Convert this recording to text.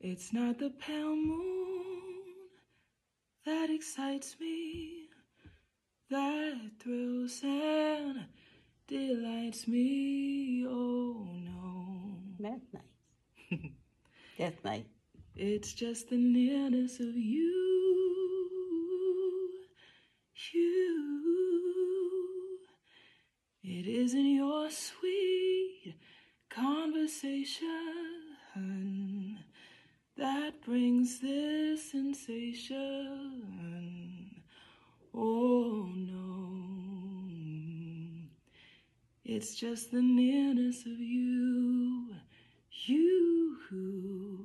It's not the pale moon that excites me, that thrills and delights me. Oh no. That's nice. That's nice. It's just the nearness of you. It isn't your sweet conversation that brings this sensation. Oh no, it's just the nearness of you.